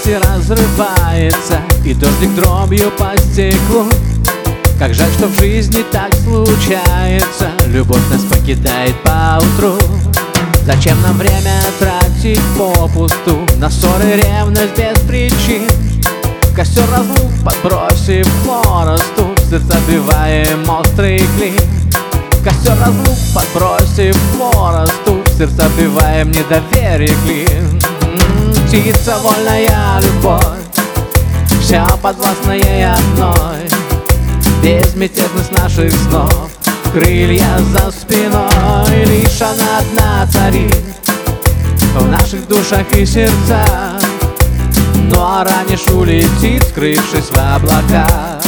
сердце разрывается, и дождик дробью по стеклу. Как жаль, что в жизни так случается, любовь нас покидает поутру. Зачем нам время тратить попусту на ссоры, ревность без причин? В костер разлук подбросив хворосту, в сердце биваем острый клин. В костер разлук подбросив хворосту, в сердце биваем недоверие клин. Птица вольная любовь, вся подвластна ей одной. Безмятежность наших снов, крылья за спиной. Лишь она одна царит в наших душах и сердцах. Ну а раньше улетит, скрывшись в облаках.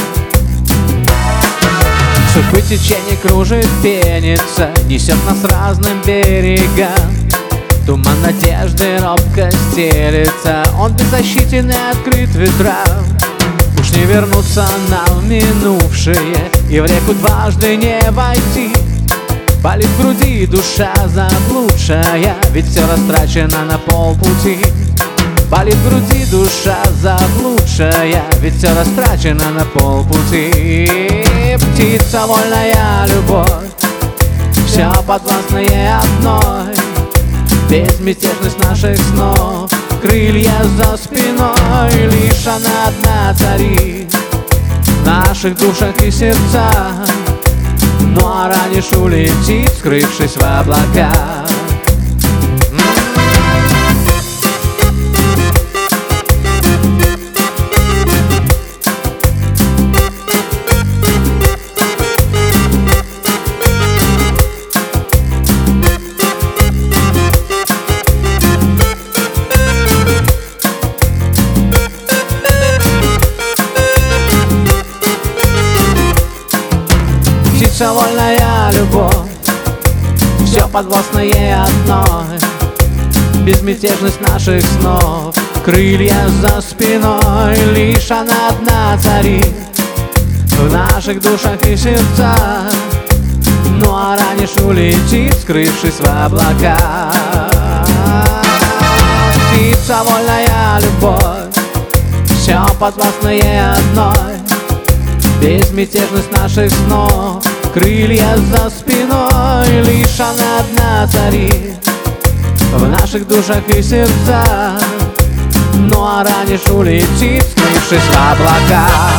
Судьбы течение кружит, пенится, несет нас разным берегам. Туман надежды робко стелется, он беззащитен и открыт ветрам. Уж не вернуться нам в минувшее, и в реку дважды не войти. Болит в груди душа заблудшая, ведь все растрачено на полпути. Болит в груди душа заблудшая, ведь все растрачено на полпути. Птица вольная любовь, все подвластна ей одной. Безмятежность наших снов, крылья за спиной. Лишь она одна царит в наших душах и сердцах. Ну а раньше улетит, скрывшись в облаках. Птица вольная любовь, все подвластно ей одной. Безмятежность наших снов, крылья за спиной. Лишь она одна царит в наших душах и сердцах. Ну а раньше улетит, скрывшись в облаках. Птица вольная любовь, все подвластно ей одной. Безмятежность наших снов, крылья за спиной. Лишь она одна царит в наших душах и сердцах. Ну а раньше улетит, скрывшись в облаках.